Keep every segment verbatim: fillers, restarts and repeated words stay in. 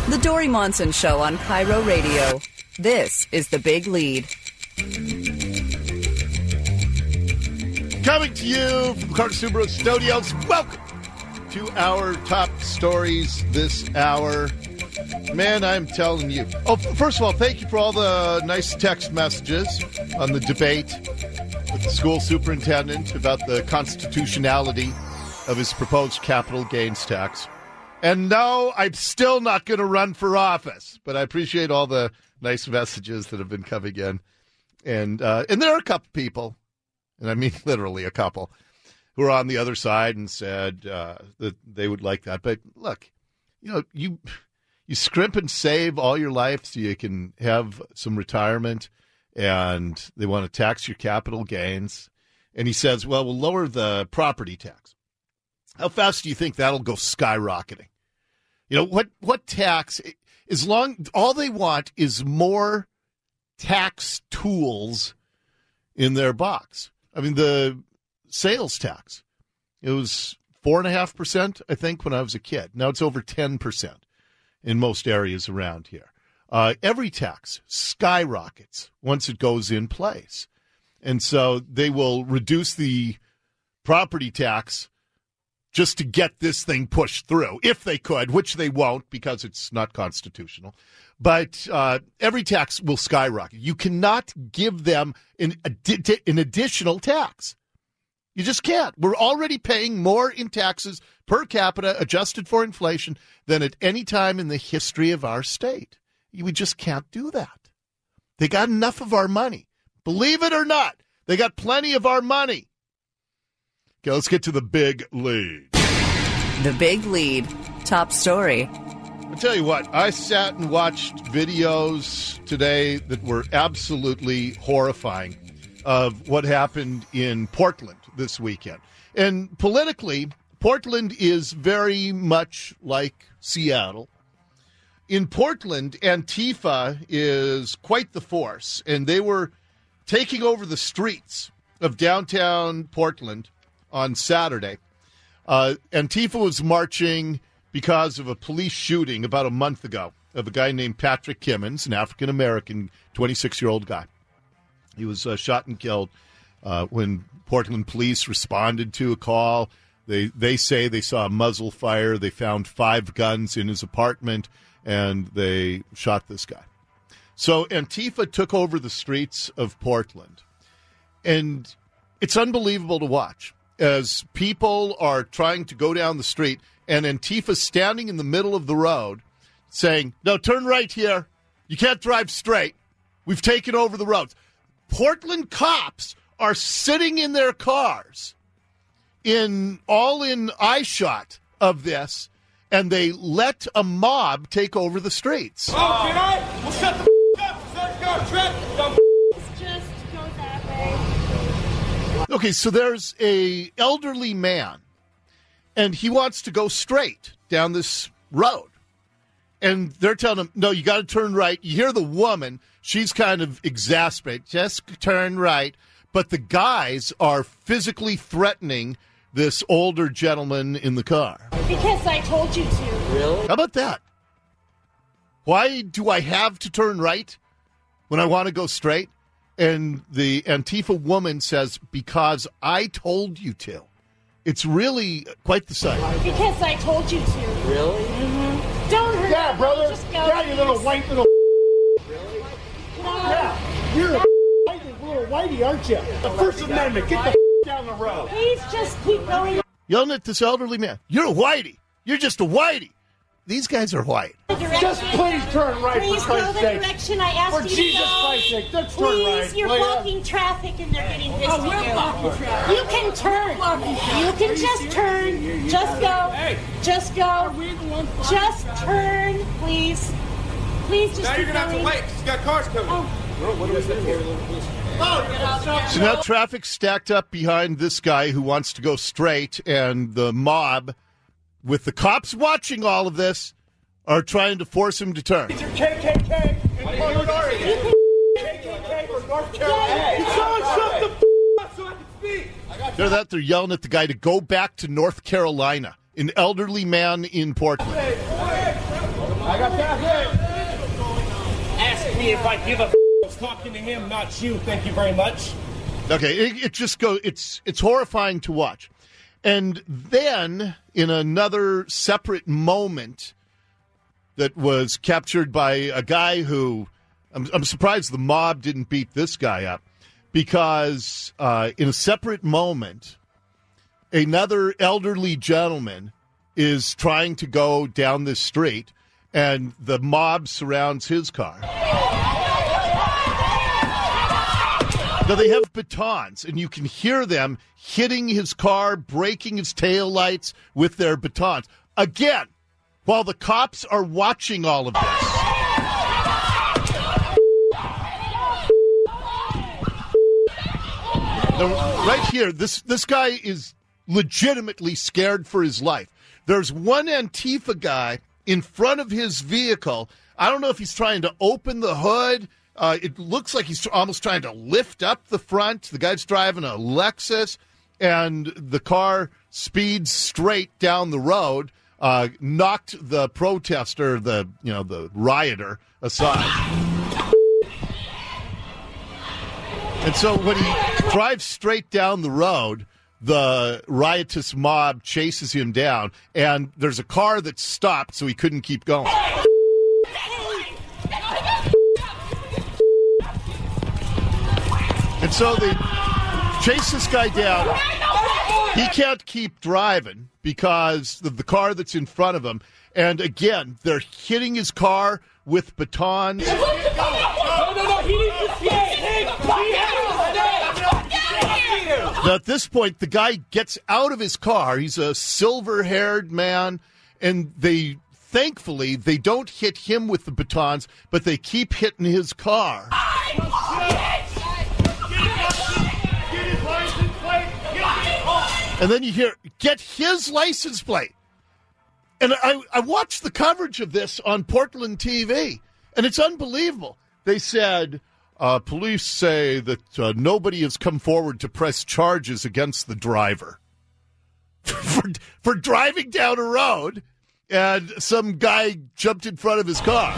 The Dory Monson Show on Cairo Radio. This is The Big Lead. Coming to you from Carter Subaru Studios. Welcome to our top stories this hour. Man, I'm telling you. Oh, first of all, thank you for all the nice text messages on the debate with the school superintendent about the constitutionality of his proposed capital gains tax. And no, I'm still not going to run for office, but I appreciate all the nice messages that have been coming in. And uh, and there are a couple people, and I mean literally a couple, who are on the other side and said uh, that they would like that. But look, you know, you you scrimp and save all your life so you can have some retirement, and they want to tax your capital gains. And he says, well, we'll lower the property tax. How fast do you think that'll go skyrocketing? You know, what, what tax, as long, all they want is more tax tools in their box. I mean, the sales tax, it was four and a half percent, I think, when I was a kid. Now it's over ten percent in most areas around here. Uh, every tax skyrockets once it goes in place. And so they will reduce the property tax just to get this thing pushed through, if they could, which they won't because it's not constitutional. But uh, every tax will skyrocket. You cannot give them an, an additional tax. You just can't. We're already paying more in taxes per capita, adjusted for inflation, than at any time in the history of our state. We just can't do that. They got enough of our money. Believe it or not, they got plenty of our money. Okay, let's get to the big lead. The Big Lead. Top story. I'll tell you what, I sat and watched videos today that were absolutely horrifying of what happened in Portland this weekend. And politically, Portland is very much like Seattle. In Portland, Antifa is quite the force, and they were taking over the streets of downtown Portland on Saturday. Uh, Antifa was marching because of a police shooting about a month ago of a guy named Patrick Kimmons, an African-American twenty-six-year-old guy. He was uh, shot and killed uh, when Portland police responded to a call. They they say they saw a muzzle fire. They found five guns in his apartment, and they shot this guy. So Antifa took over the streets of Portland, and it's unbelievable to watch as people are trying to go down the street, and Antifa standing in the middle of the road saying, no, turn right here. You can't drive straight. We've taken over the roads. Portland cops are sitting in their cars in all in eye shot of this, and they let a mob take over the streets. Oh, can I? We'll shut the f- up. Let's go, Trent. Don't It's just go that way. Okay, so there's a elderly man, and he wants to go straight down this road. And they're telling him, no, you got to turn right. You hear the woman, she's kind of exasperated. Just turn right. But the guys are physically threatening this older gentleman in the car. Because I told you to. Really? How about that? Why do I have to turn right when I want to go straight? And the Antifa woman says, because I told you to. It's really quite the sight. Because I told you to. Really? Mm-hmm. Don't hurt Yeah, me. brother. Just go. Yeah, you little white little. Really? Yeah, you're a whitey, little whitey, aren't you? The First Amendment. Get the f- down the road. Please just keep going. Yelling at this elderly man. You're a whitey. You're just a whitey. These guys are white. The direction. Just please turn right Please for go Christ's the sake. direction I asked For you to Jesus go. Christ's sake, let's turn Please, right. you're will ya? blocking traffic and they're getting pissed Oh, we're at you. blocking traffic. You can turn. You can just turn. Just go. Hey. Just go. Just turn, please. Please just Now keep you're gonna have to going. wait because you got cars coming. Oh. So now traffic's stacked up behind this guy who wants to go straight, and the mob, with the cops watching all of this, are trying to force him to turn. These are K K K and Portland. K K K for North Carolina. Can someone shut the f- up so I can speak? They're that they're yelling at the guy to go back to North Carolina, an elderly man in Portland. I Ask me if I give a f- I was talking to him, not you. Thank you very much. Okay, it, it just goes, it's, it's horrifying to watch. And then, in another separate moment that was captured by a guy who, I'm, I'm surprised the mob didn't beat this guy up, because uh, in a separate moment, another elderly gentleman is trying to go down this street, and the mob surrounds his car. Now, they have batons, and you can hear them hitting his car, breaking his taillights with their batons. Again, while the cops are watching all of this. Now, right here, this, this guy is legitimately scared for his life. There's one Antifa guy in front of his vehicle. I don't know if he's trying to open the hood. Uh, it looks like he's almost trying to lift up the front. The guy's driving a Lexus, and the car speeds straight down the road, uh, knocked the protester, the you know the rioter, aside. And so when he drives straight down the road, the riotous mob chases him down, and there's a car that stopped, so he couldn't keep going. And so they chase this guy down. He can't keep driving because of the car that's in front of him. And again, they're hitting his car with batons. No, no, no, he needs to stay. He has to stay. Now, at this point, the guy gets out of his car. He's a silver-haired man, and they, thankfully, they don't hit him with the batons, but they keep hitting his car. And then you hear, get his license plate. And I, I watched the coverage of this on Portland T V, and it's unbelievable. They said, uh, police say that uh, nobody has come forward to press charges against the driver for, for driving down a road, and some guy jumped in front of his car.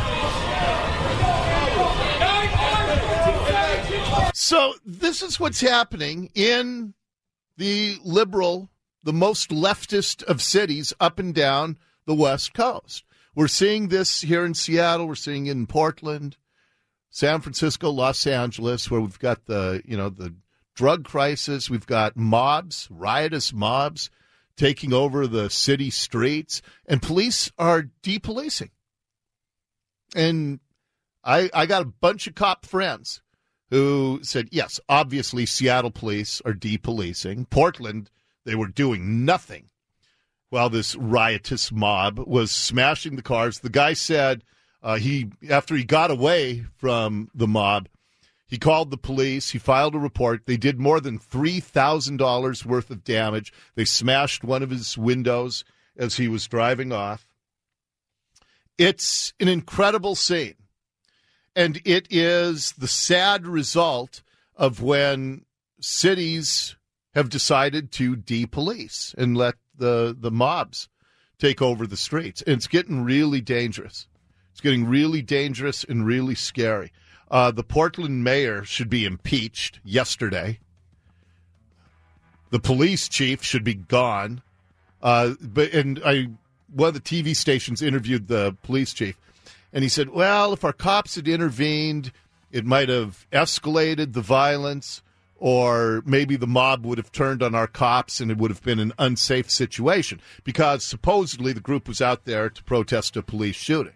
So this is what's happening in the liberal, the most leftist of cities up and down the West Coast. We're seeing this here in Seattle. We're seeing it in Portland, San Francisco, Los Angeles, where we've got the, you know, the drug crisis. We've got mobs, riotous mobs taking over the city streets, and police are depolicing. And I, I got a bunch of cop friends who said, yes, obviously Seattle police are depolicing. Portland, they were doing nothing while this riotous mob was smashing the cars. The guy said uh, he, after he got away from the mob, he called the police. He filed a report. They did more than three thousand dollars worth of damage. They smashed one of his windows as he was driving off. It's an incredible scene. And it is the sad result of when cities have decided to depolice and let the, the mobs take over the streets. And it's getting really dangerous. It's getting really dangerous and really scary. Uh, the Portland mayor should be impeached yesterday. The police chief should be gone. Uh, but and I one of the T V stations interviewed the police chief. And he said, well, if our cops had intervened, it might have escalated the violence, or maybe the mob would have turned on our cops and it would have been an unsafe situation, because supposedly the group was out there to protest a police shooting.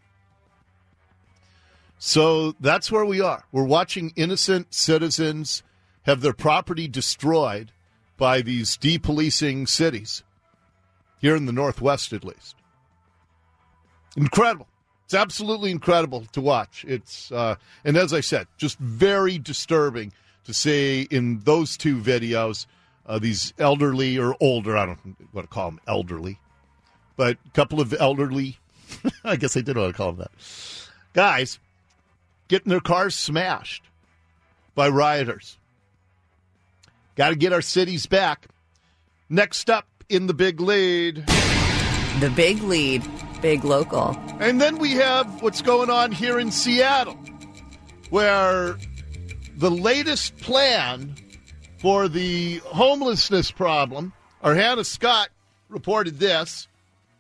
So that's where we are. We're watching innocent citizens have their property destroyed by these depolicing cities, here in the Northwest at least. Incredible. It's absolutely incredible to watch. It's uh, and as I said, just very disturbing to see in those two videos uh, these elderly or older, I don't want to call them elderly, but a couple of elderly, I guess I did want to call them that, guys getting their cars smashed by rioters. Got to get our cities back. Next up in the Big Lead. The Big Lead. Big Local. And then we have what's going on here in Seattle, where the latest plan for the homelessness problem, or Hannah Scott reported this,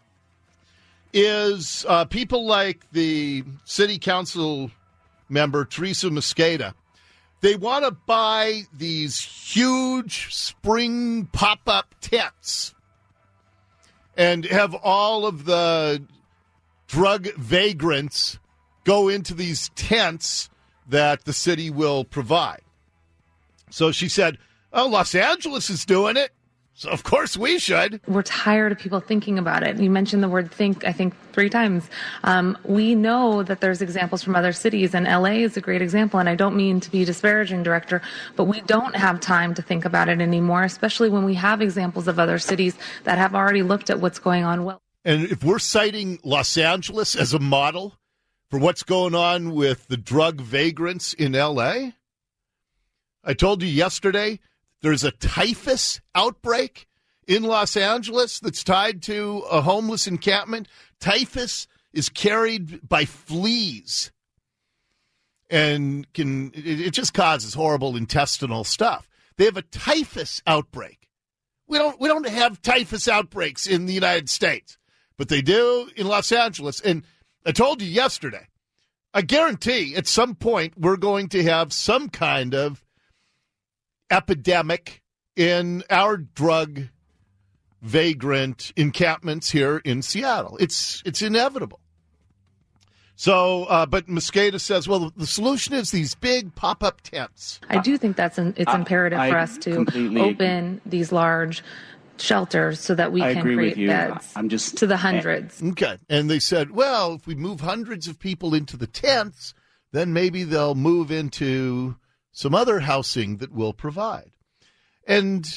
is uh, people like the city council member, Teresa Mosqueda. They want to buy these huge spring pop-up tents and have all of the drug vagrants go into these tents that the city will provide. So she said, oh, Los Angeles is doing it, so of course we should. We're tired of people thinking about it. You mentioned the word think, I think, three times. Um, we know that there's examples from other cities, and L A is a great example, and I don't mean to be disparaging, Director, but we don't have time to think about it anymore, especially when we have examples of other cities that have already looked at what's going on well. And if we're citing Los Angeles as a model for what's going on with the drug vagrants in L A, I told you yesterday there's a typhus outbreak in Los Angeles that's tied to a homeless encampment. Typhus is carried by fleas and can it, it just causes horrible intestinal stuff. They have a typhus outbreak. We don't we don't have typhus outbreaks in the United States, but they do in Los Angeles. And I told you yesterday, I guarantee at some point we're going to have some kind of epidemic in our drug vagrant encampments here in Seattle. It's it's inevitable. So, uh, but Mosqueda says, well, the solution is these big pop-up tents. I do think that's an, it's imperative I, for I us to open agree. these large shelters so that we I can agree create with you. beds I'm just, to the hundreds. Okay. And they said, well, if we move hundreds of people into the tents, then maybe they'll move into some other housing that we'll provide. And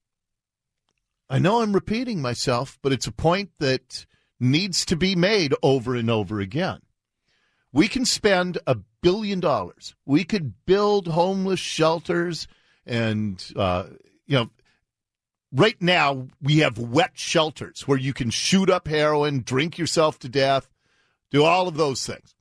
I know I'm repeating myself, but it's a point that needs to be made over and over again. We can spend a billion dollars. We could build homeless shelters and, uh, you know, right now we have wet shelters where you can shoot up heroin, drink yourself to death, do all of those things.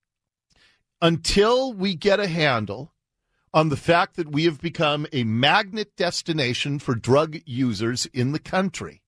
Until we get a handle on the fact that we have become a magnet destination for drug users in the country.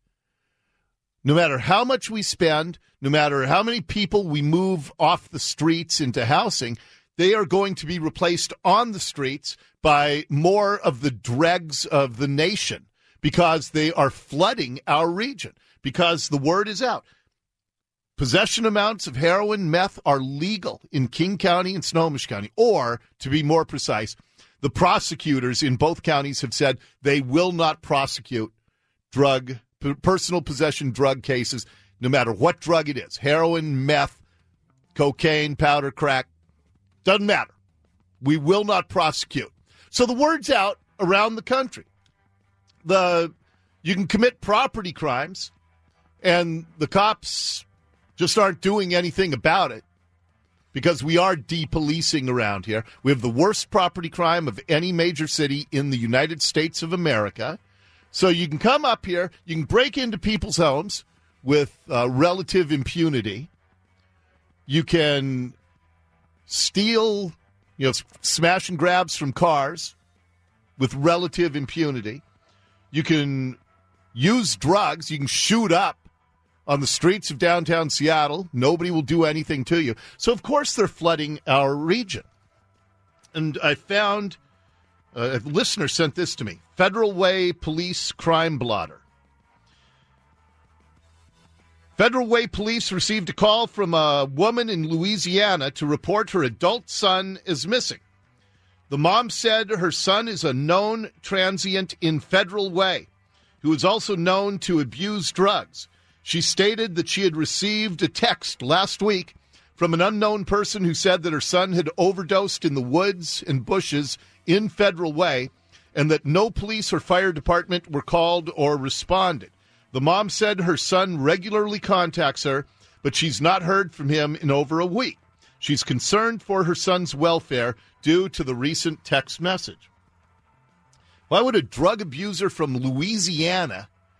No matter how much we spend, no matter how many people we move off the streets into housing, they are going to be replaced on the streets by more of the dregs of the nation because they are flooding our region, because the word is out. Possession amounts of heroin, meth are legal in King County and Snohomish County. Or, to be more precise, the prosecutors in both counties have said they will not prosecute drug, personal possession drug cases, no matter what drug it is. Heroin, meth, cocaine, powder, crack, doesn't matter. We will not prosecute. So the word's out around the country. The you can commit property crimes, and the cops just aren't doing anything about it because we are depolicing around here. We have the worst property crime of any major city in the United States of America. So you can come up here, you can break into people's homes with uh, relative impunity. You can steal, you know, smash and grabs from cars with relative impunity. You can use drugs. You can shoot up on the streets of downtown Seattle. Nobody will do anything to you. So, of course, they're flooding our region. And I found, uh, a listener sent this to me, Federal Way Police Crime Blotter. Federal Way Police received a call from a woman in Louisiana to report her adult son is missing. The mom said her son is a known transient in Federal Way, who is also known to abuse drugs. She stated that she had received a text last week from an unknown person who said that her son had overdosed in the woods and bushes in Federal Way and that no police or fire department were called or responded. The mom said her son regularly contacts her, but she's not heard from him in over a week. She's concerned for her son's welfare due to the recent text message. Why would a drug abuser from Louisiana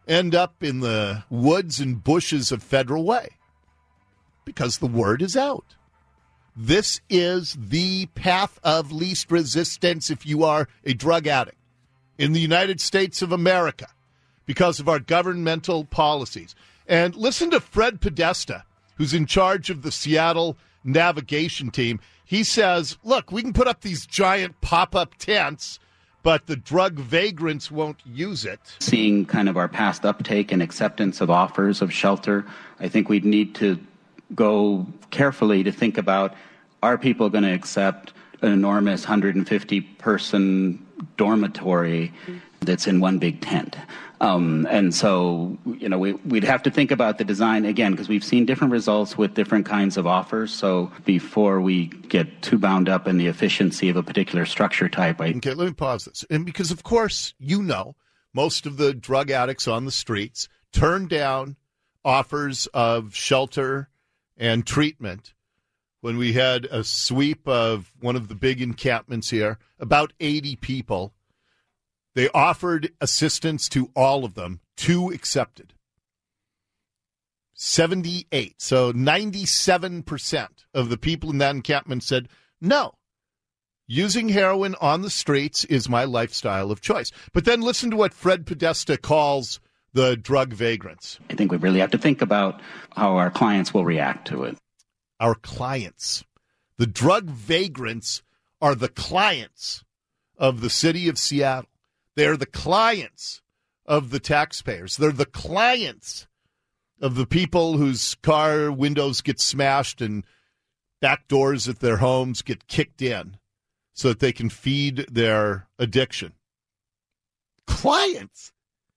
end up in the woods and bushes of Federal Way because the word is out. This is the path of least resistance if you are a drug addict in the United States of America because of our governmental policies. And listen to Fred Podesta, who's in charge of the Seattle navigation team. He says, look, we can put up these giant pop-up tents, but the drug vagrants won't use it. Seeing kind of our past uptake and acceptance of offers of shelter, I think we'd need to go carefully to think about, are people going to accept an enormous one hundred fifty person dormitory that's in one big tent? Um, and so, you know, we, we'd have to think about the design again, because we've seen different results with different kinds of offers. So before we get too bound up in the efficiency of a particular structure type. I... Okay, let me pause this. And because, of course, you know, most of the drug addicts on the streets turn down offers of shelter and treatment. When we had a sweep of one of the big encampments here, about eighty people, they offered assistance to all of them. Two accepted. seventy-eight. So ninety-seven percent of the people in that encampment said, no, using heroin on the streets is my lifestyle of choice. But then listen to what Fred Podesta calls the drug vagrants. I think we really have to think about how our clients will react to it. Our clients. The drug vagrants are the clients of the city of Seattle. They're the clients of the taxpayers. They're the clients of the people whose car windows get smashed and back doors at their homes get kicked in so that they can feed their addiction. Clients.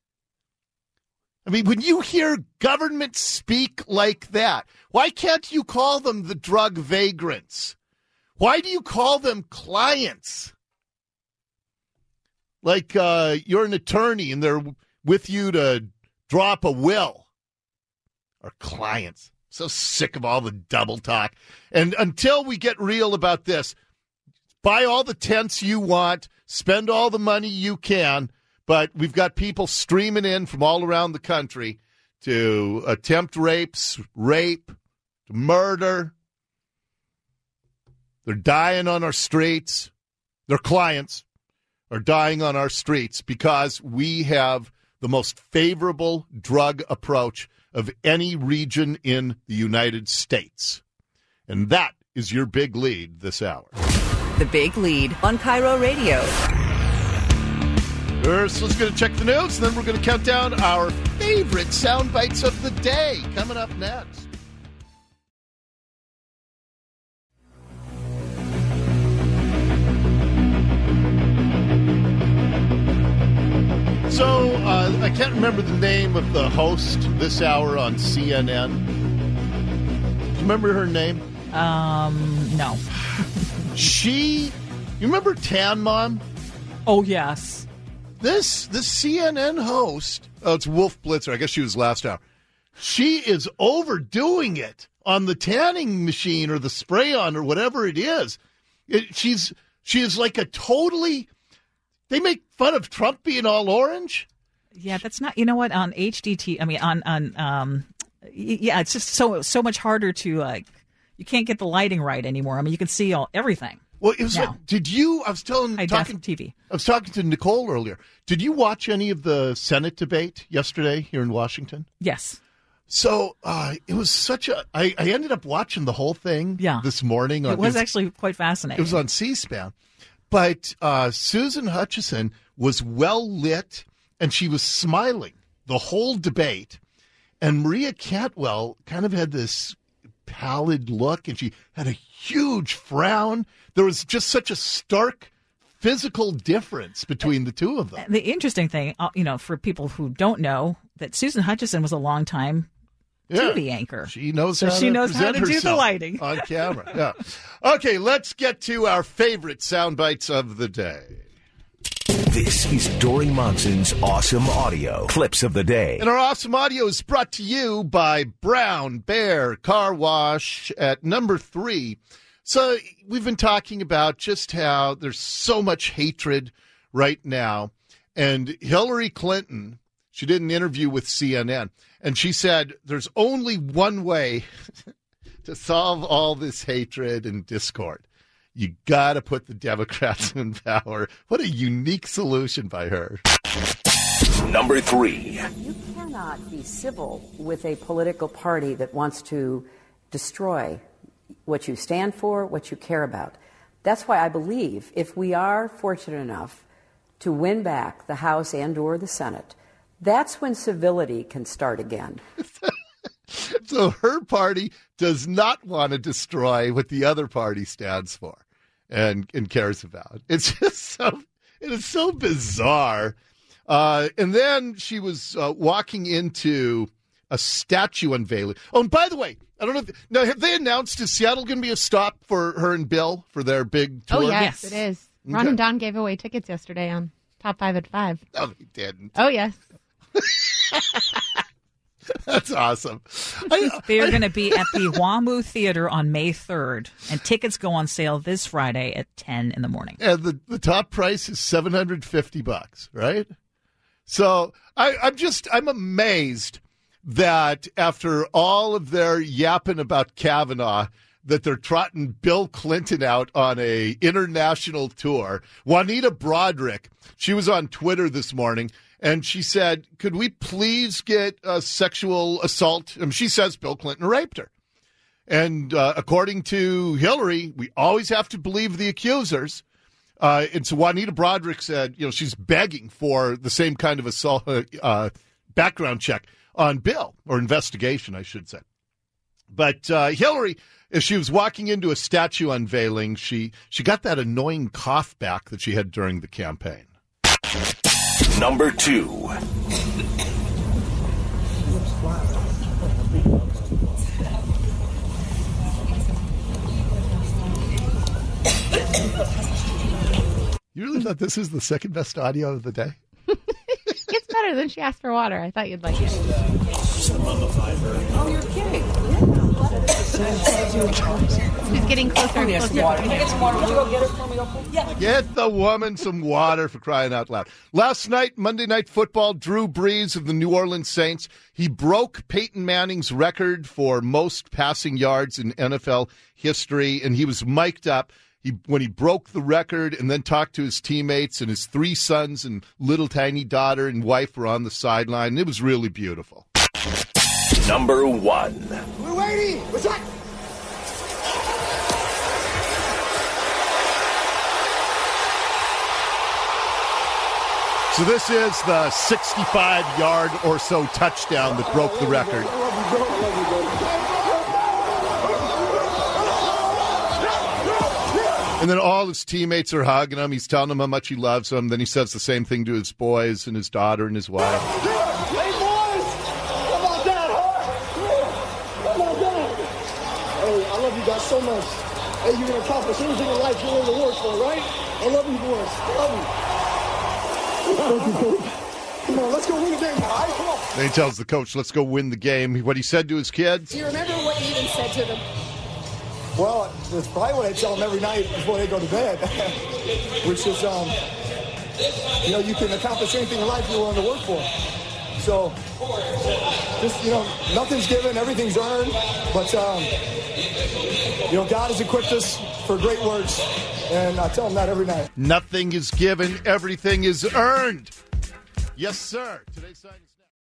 I mean, when you hear government speak like that, why can't you call them the drug vagrants? Why do you call them clients? Like uh, you're an attorney and they're with you to drop a will. Or clients. So sick of all the double talk. And until we get real about this, buy all the tents you want, spend all the money you can, but we've got people streaming in from all around the country to attempt rapes, rape, murder. They're dying on our streets. Their clients are dying on our streets because we have the most favorable drug approach of any region in the United States. And that is your big lead this hour. The Big Lead on Cairo Radio. First, let's go to check the news, and then we're going to count down our favorite sound bites of the day. Coming up next. So, uh, I can't remember the name of the host this hour on C N N. Do you remember her name? Um, no. She, you remember Tan Mom? Oh, yes. This, this C N N host, oh, it's Wolf Blitzer. I guess she was last hour. She is overdoing it on the tanning machine or the spray-on or whatever it is. It, she's, she is like a totally... They make fun of Trump being all orange. Yeah, that's not. You know what? On H D T, I mean, on on um, yeah, it's just so so much harder to like. You can't get the lighting right anymore. I mean, you can see all everything. Well, it was now. like, did you? I was telling High talking def T V. I was talking to Nicole earlier. Did you watch any of the Senate debate yesterday here in Washington? Yes. So uh, it was such a. I, I ended up watching the whole thing. Yeah. This morning. On, it was, it was actually quite fascinating. It was on C-SPAN. But uh, Susan Hutchison was well lit, and she was smiling the whole debate. And Maria Cantwell kind of had this pallid look, and she had a huge frown. There was just such a stark physical difference between the two of them. The interesting thing, you know, for people who don't know, that Susan Hutchison was a longtime Yeah. T V anchor. She knows so how she to knows how present to do the herself lighting on camera. Yeah. Okay, let's get to our favorite sound bites of the day. This is Dory Monson's Awesome Audio Clips of the Day. And our Awesome Audio is brought to you by Brown Bear Car Wash at number three. So we've been talking about just how there's so much hatred right now. And Hillary Clinton, She did an interview with C N N, and she said there's only one way to solve all this hatred and discord. You got to put the Democrats in power. What a unique solution by her. Number three. You cannot be civil with a political party that wants to destroy what you stand for, what you care about. That's why I believe if we are fortunate enough to win back the House and or the Senate, that's when civility can start again. So her party does not want to destroy what the other party stands for and, and cares about. It's just so, it is so bizarre. Uh, and then she was uh, walking into a statue unveiling. Oh, and by the way, I don't know if, now have they announced, is Seattle going to be a stop for her and Bill for their big tour? Oh, yes, yes. It is. Ron Okay. and Don gave away tickets yesterday on Top Five at Five. No, they didn't. Oh, yes. That's awesome. They're going to be at the WAMU Theater on May third, and tickets go on sale this Friday at ten in the morning. And the, the top price is seven hundred fifty bucks, right? So I, I'm just, I'm amazed that after all of their yapping about Kavanaugh, that they're trotting Bill Clinton out on a international tour. Juanita Broderick, she was on Twitter this morning, and she said, could we please get a sexual assault? I mean, she says Bill Clinton raped her. And uh, according to Hillary, we always have to believe the accusers. Uh, and so Juanita Broderick said, you know, she's begging for the same kind of assault uh, background check on Bill, or investigation, I should say. But uh, Hillary, as she was walking into a statue unveiling, she, she got that annoying cough back that she had during the campaign. Number two. You really thought this is the second best audio of the day? It's better than she asked for water. I thought you'd like it. Oh, you're kidding. She's getting closer and closer. Can I get some water? Would you go get it for me? Yeah. Get the woman some water, for crying out loud. Last night, Monday Night Football, Drew Brees of the New Orleans Saints, he broke Peyton Manning's record for most passing yards in N F L history, and he was mic'd up. He, when he broke the record and then talked to his teammates, and his three sons and little tiny daughter and wife were on the sideline. It was really beautiful. Number one. We're waiting. What's that? So this is the sixty-five-yard or so touchdown that broke the record. And then all his teammates are hugging him. He's telling them how much he loves them. Then he says the same thing to his boys and his daughter and his wife. Hey, boys! How about that, huh? How about that? Hey, I love you guys so much. Hey, you're going to accomplish anything in life you're willing to work for, right? I love you, boys. I love you. Come on, let's go win the game, all right? Come on. Then he tells the coach, let's go win the game. What he said to his kids. Do you remember what you even said to them? Well, it's probably what I tell them every night before they go to bed, which is, um, you know, you can accomplish anything in life you're willing to work for. So, just, you know, nothing's given, everything's earned, but, um, you know, God has equipped us for great works, and I tell them that every night. Nothing is given, everything is earned. Yes, sir. Today's sign is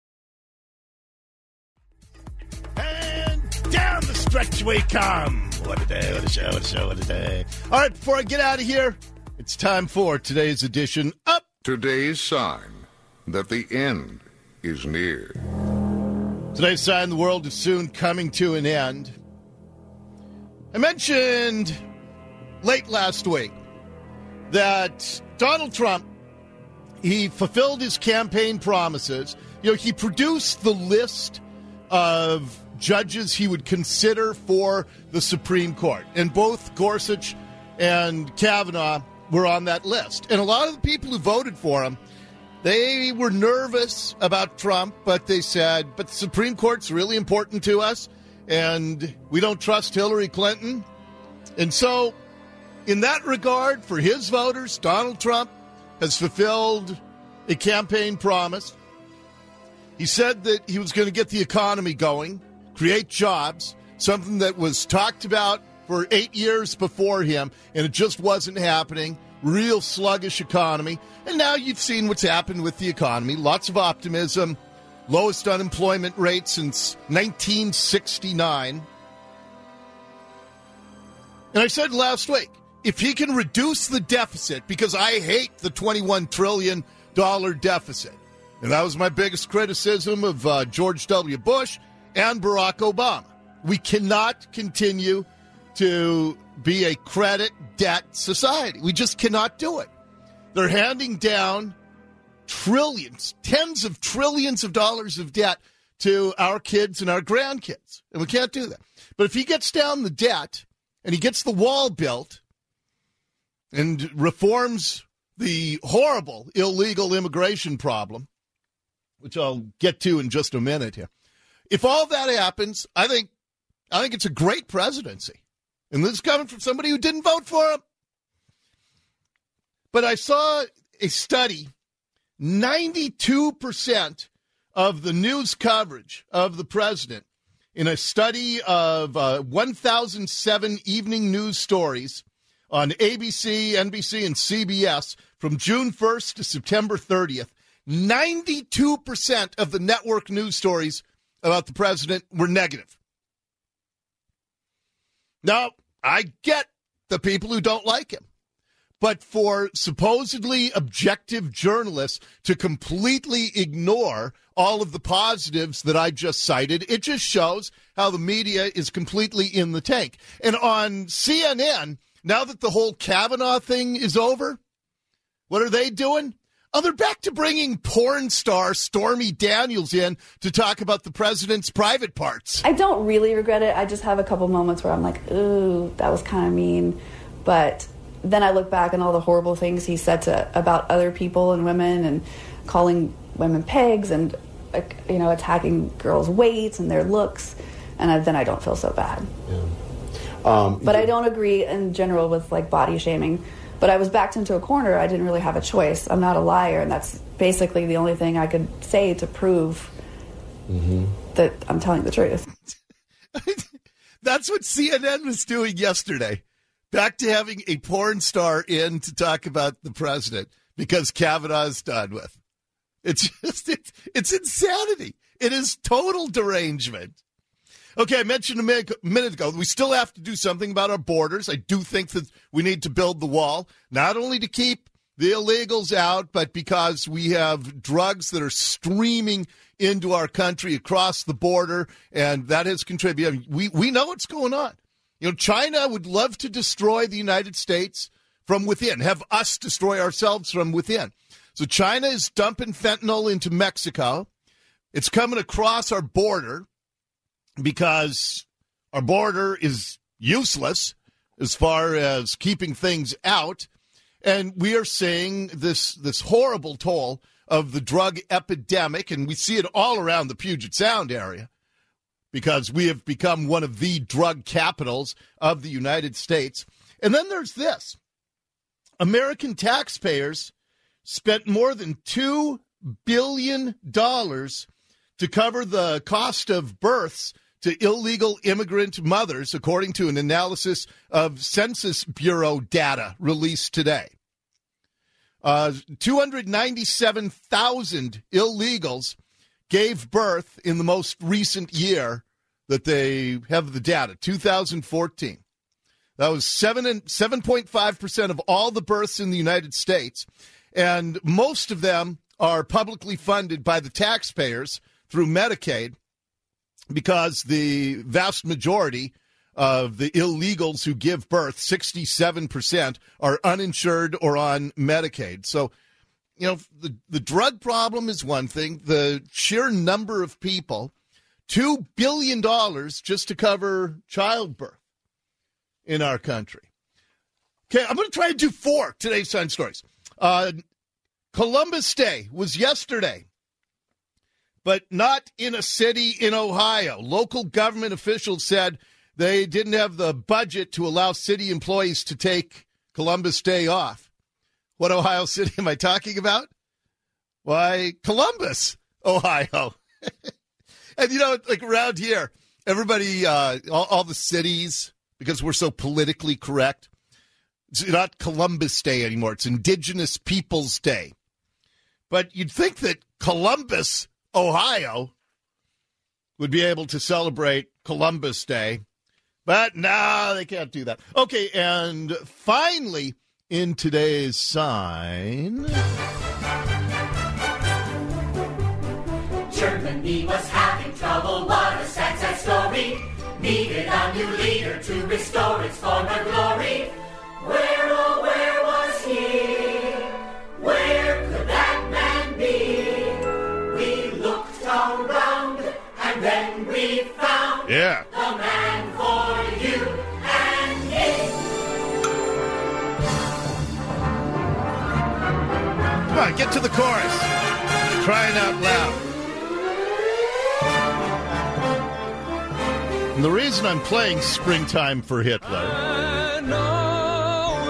now. And down the stretch we come. What a day, what a show, what a show, what a day. All right, before I get out of here, it's time for today's edition Up. Today's sign that the end is near. Today's sign the world is soon coming to an end. I mentioned late last week that Donald Trump, he fulfilled his campaign promises. You know, he produced the list of judges he would consider for the Supreme Court. And both Gorsuch and Kavanaugh were on that list. And a lot of the people who voted for him, they were nervous about Trump, but they said, but the Supreme Court's really important to us, and we don't trust Hillary Clinton. And so, in that regard, for his voters, Donald Trump has fulfilled a campaign promise. He said that he was going to get the economy going, create jobs, something that was talked about for eight years before him, and it just wasn't happening. Real sluggish economy. And now you've seen what's happened with the economy. Lots of optimism. Lowest unemployment rate since nineteen sixty-nine. And I said last week, if he can reduce the deficit, because I hate the twenty-one trillion dollars deficit, and that was my biggest criticism of uh, George W. Bush and Barack Obama. We cannot continue to be a credit debt society. We just cannot do it. They're handing down trillions, tens of trillions of dollars of debt to our kids and our grandkids, and we can't do that. But if he gets down the debt and he gets the wall built and reforms the horrible illegal immigration problem, which I'll get to in just a minute here, if all that happens, I think I think it's a great presidency. And this is coming from somebody who didn't vote for him. But I saw a study, ninety-two percent of the news coverage of the president in a study of uh, one thousand seven evening news stories on A B C, N B C, and C B S from June first to September thirtieth, ninety-two percent of the network news stories about the president were negative. Now, I get the people who don't like him. But for supposedly objective journalists to completely ignore all of the positives that I just cited, it just shows how the media is completely in the tank. And on C N N, now that the whole Kavanaugh thing is over, what are they doing? Oh, they're back to bringing porn star Stormy Daniels in to talk about the president's private parts. I don't really regret it. I just have a couple moments where I'm like, ooh, that was kind of mean. But then I look back on all the horrible things he said to about other people and women, and calling women pigs, and you know, attacking girls' weights and their looks, and I, then I don't feel so bad. Yeah. Um, but I don't agree in general with like body shaming. But I was backed into a corner. I didn't really have a choice. I'm not a liar, and that's basically the only thing I could say to prove mm-hmm. that I'm telling the truth. That's what C N N was doing yesterday. Back to having a porn star in to talk about the president because Kavanaugh's done with. It's just, it's, it's insanity. It is total derangement. Okay, I mentioned a minute, minute ago, we still have to do something about our borders. I do think that we need to build the wall, not only to keep the illegals out, but because we have drugs that are streaming into our country across the border, and that has contributed. I mean, we, we know what's going on. You know, China would love to destroy the United States from within, have us destroy ourselves from within. So China is dumping fentanyl into Mexico. It's coming across our border because our border is useless as far as keeping things out. And we are seeing this, this horrible toll of the drug epidemic, and we see it all around the Puget Sound area, because we have become one of the drug capitals of the United States. And then there's this. American taxpayers spent more than two billion dollars to cover the cost of births to illegal immigrant mothers, according to an analysis of Census Bureau data released today. Uh, two hundred ninety-seven thousand illegals gave birth in the most recent year that they have the data, two thousand fourteen. That was seven and seven point five percent of all the births in the United States, and most of them are publicly funded by the taxpayers through Medicaid, because the vast majority of the illegals who give birth, sixty-seven percent, are uninsured or on Medicaid. So, you know, the, the drug problem is one thing. The sheer number of people, two billion dollars just to cover childbirth in our country. Okay, I'm going to try to do four today's Sun Stories. Uh, Columbus Day was yesterday, but not in a city in Ohio. Local government officials said they didn't have the budget to allow city employees to take Columbus Day off. What Ohio city am I talking about? Why, Columbus, Ohio. And, you know, like around here, everybody, uh, all, all the cities, because we're so politically correct, it's not Columbus Day anymore. It's Indigenous Peoples Day. But you'd think that Columbus, Ohio, would be able to celebrate Columbus Day. But no, they can't do that. Okay, and finally, in today's sign... Germany was having trouble, what a sad, sad story. Needed a new leader to restore its former glory. Where, oh, where was he? Where could that man be? We looked around, and then we found yeah. the man for you and me. Come on, get to the chorus. Crying out loud. And the reason I'm playing Springtime for Hitler I know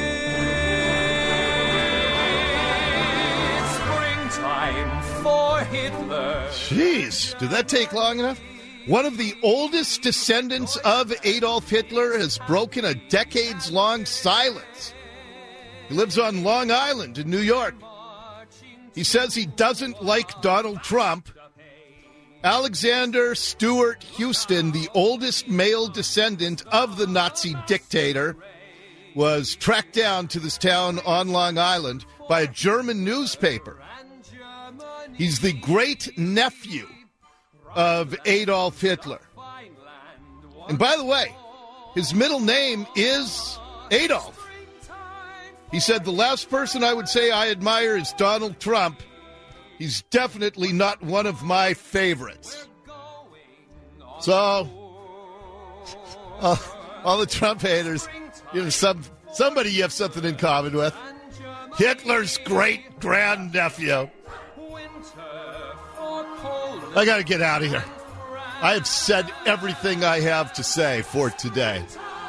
it's springtime for Hitler. Jeez, did that take long enough? One of the oldest descendants of Adolf Hitler has broken a decades-long silence. He lives on Long Island in New York. He says he doesn't like Donald Trump. Alexander Stewart Houston, the oldest male descendant of the Nazi dictator, was tracked down to this town on Long Island by a German newspaper. He's the great-nephew of Adolf Hitler. And by the way, his middle name is Adolf. He said, the last person I would say I admire is Donald Trump. He's definitely not one of my favorites. So, uh, all the Trump haters, you know, some somebody you have something in common with. Hitler's great-grandnephew. I got to get out of here. I have said everything I have to say for today.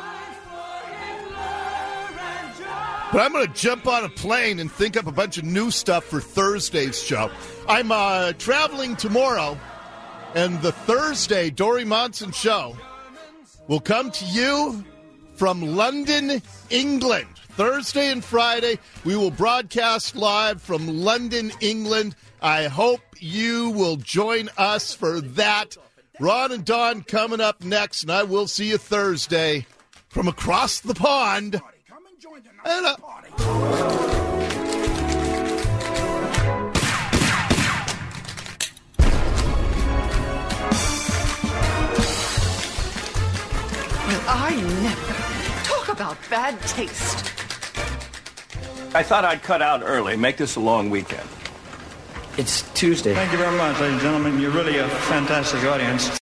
But I'm going to jump on a plane and think up a bunch of new stuff for Thursday's show. I'm uh, traveling tomorrow, and the Thursday Dory Monson show will come to you from London, England. Thursday and Friday, we will broadcast live from London, England. I hope you will join us for that. Ron and Don coming up next, and I will see you Thursday from across the pond. And, uh, Well, I never. Talk about bad taste. I thought I'd cut out early, make this a long weekend. It's Tuesday. Thank you very much, ladies and gentlemen. You're really a fantastic audience.